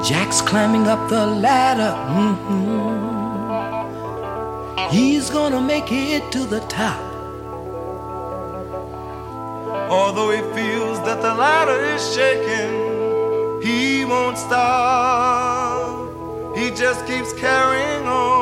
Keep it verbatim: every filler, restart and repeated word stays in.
Jack's climbing up the ladder. Mm-hmm. He's gonna make it to the top. Although he feels that the ladder is shaking, he won't stop. He just keeps carrying on.